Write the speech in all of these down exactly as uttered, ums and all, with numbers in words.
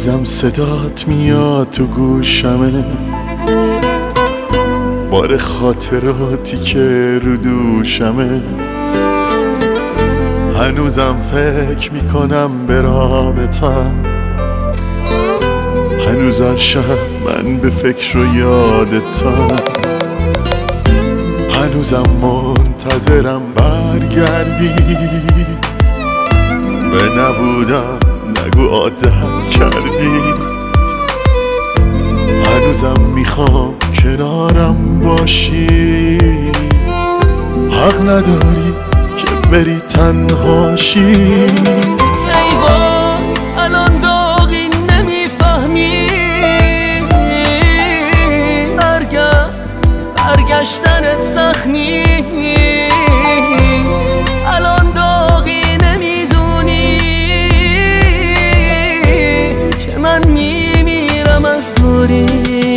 هنوزم صدات میاد تو گوشمه، بار خاطراتی که رو دوشمه. هنوزم فکر میکنم به رابطم، هنوز هر شب من به فکر و یادتم. هنوزم منتظرم برگردی، به نبودم نگو عادت کردی. هنوزم میخوام کنارم باشی، حق نداری که بری تنهاشی. ای وای الان داغی نمیفهمی، برگشت برگشتنت سخت نیست. الان داغی نمیدونی که من میمیرم از دوری.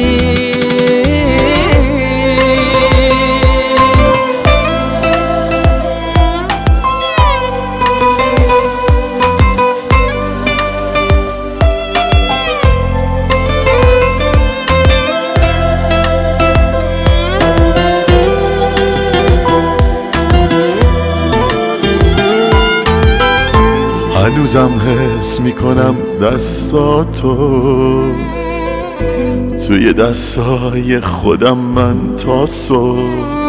هنوزم حس میکنم دستاتو توی دستای خودم من تا صبح.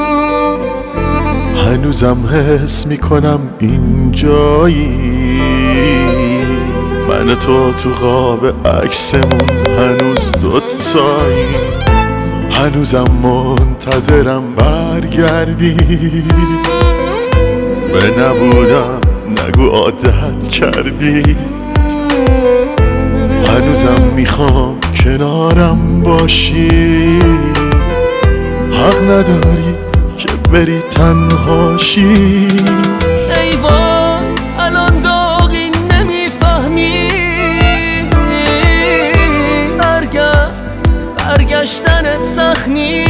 هنوزم حس میکنم اینجایی، من تو تو قاب عکسمون هنوز دوتایی. هنوزم منتظرم برگردی، به نبودم نگو عادت کردی. هنوزم میخوام کنارم باشی، حق نداری که بری تنهاشی. ای وای الان داغی نمیفهمی، برگشت برگشتنت سخت نیست.